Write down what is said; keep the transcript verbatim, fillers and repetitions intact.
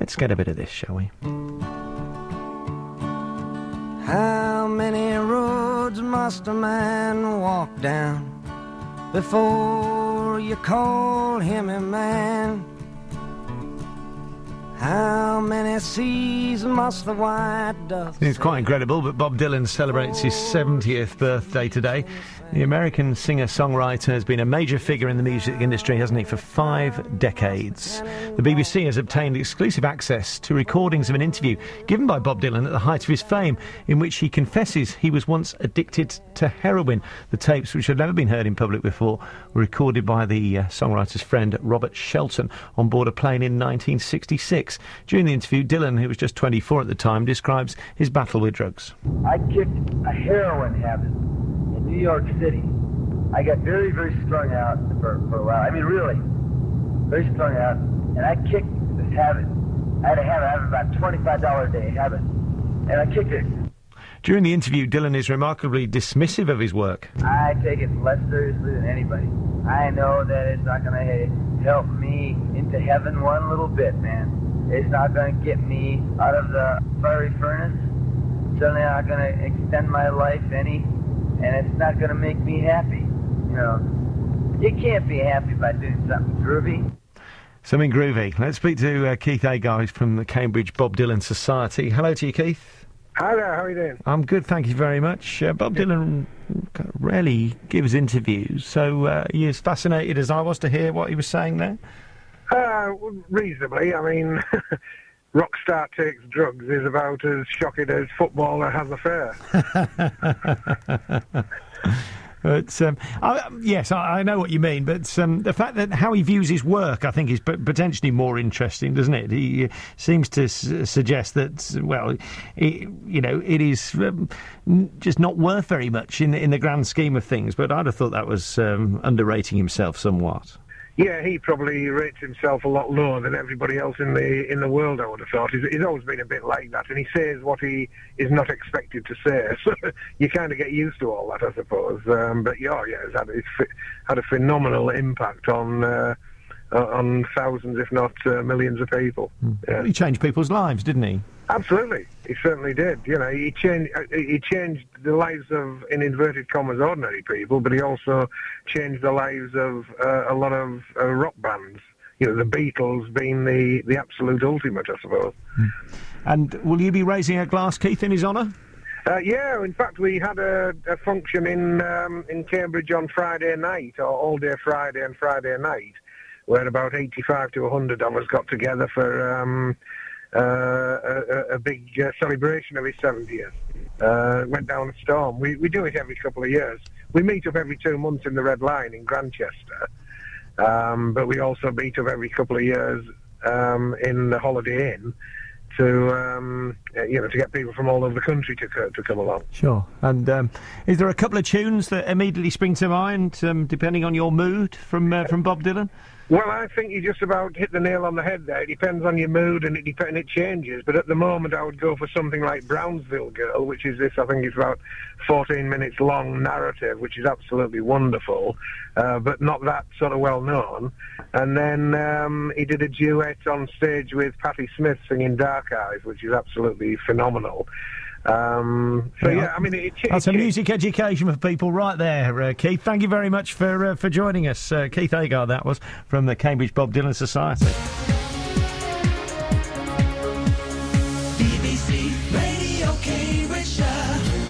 Let's get a bit of this, shall we? How many roads must a man walk down before you call him a man? How many seas must the white dove It's quite incredible, but Bob Dylan celebrates his seventieth birthday today. The American singer-songwriter has been a major figure in the music industry, hasn't he, for five decades. The B B C has obtained exclusive access to recordings of an interview given by Bob Dylan at the height of his fame, in which he confesses he was once addicted to heroin. The tapes, which had never been heard in public before, were recorded by the uh, songwriter's friend Robert Shelton on board a plane in nineteen sixty-six. During the interview, Dylan, who was just twenty-four at the time, describes his battle with drugs. I kicked a heroin habit in New York City. I got very, very strung out for, for a while. I mean, really, very strung out. And I kicked this habit. I had a habit. I have about twenty-five dollars a day habit. And I kicked it. During the interview, Dylan is remarkably dismissive of his work. I take it less seriously than anybody. I know that it's not going to help me into heaven one little bit, man. It's not going to get me out of the fiery furnace. Certainly not going to extend my life any. And it's not going to make me happy. You know, you can't be happy by doing something groovy. Something groovy. Let's speak to uh, Keith Agar from the Cambridge Bob Dylan Society. Hello to you, Keith. Hi there, how are you doing? I'm good, thank you very much. Uh, Bob Dylan rarely gives interviews, so uh, are you as fascinated as I was to hear what he was saying there? Uh, reasonably. I mean, Rockstar Takes Drugs is about as shocking as Footballer Has a Fair. But, um, I, yes, I, I know what you mean, but um, the fact that how he views his work, I think, is p- potentially more interesting, doesn't it? He uh, seems to s- suggest that, well, it, you know, it is um, just not worth very much in the, in the grand scheme of things, but I'd have thought that was um, underrating himself somewhat. Yeah, he probably rates himself a lot lower than everybody else in the in the world, I would have thought. He's, he's always been a bit like that, and he says what he is not expected to say. So you kind of get used to all that, I suppose. Um, but yeah, yeah, it's had, it's had a phenomenal impact on uh, on thousands, if not uh, millions of people. Mm. Yeah. He changed people's lives, didn't he? Absolutely, he certainly did. You know, he changed he changed the lives of, in inverted commas, ordinary people, but he also changed the lives of uh, a lot of uh, rock bands. You know, the Beatles being the, the absolute ultimate, I suppose. Mm. And will you be raising a glass, Keith, in his honour? Uh, yeah, in fact, we had a, a function in um, in Cambridge on Friday night, or all day Friday and Friday night, where about eighty-five to one hundred of us got together for Um, Uh, a, a big uh, celebration of his seventieth. Uh, went down a storm. We we do it every couple of years. We meet up every two months in the Red Line in Grantchester, um, but we also meet up every couple of years um, in the Holiday Inn to um, you know to get people from all over the country to to come along. Sure. And um, is there a couple of tunes that immediately spring to mind, um, depending on your mood, from uh, from Bob Dylan? Well, I think you just about hit the nail on the head there. It depends on your mood, and it depends, it changes. But at the moment, I would go for something like Brownsville Girl, which is this, I think it's about fourteen minutes long narrative, which is absolutely wonderful, uh, but not that sort of well known. And then um, he did a duet on stage with Patti Smith singing Dark Eyes, which is absolutely phenomenal. Um, so, yeah, yeah, I mean... It, it, That's it, a music education for people right there, uh, Keith. Thank you very much for uh, for joining us. Uh, Keith Agar, that was, from the Cambridge Bob Dylan Society. B B C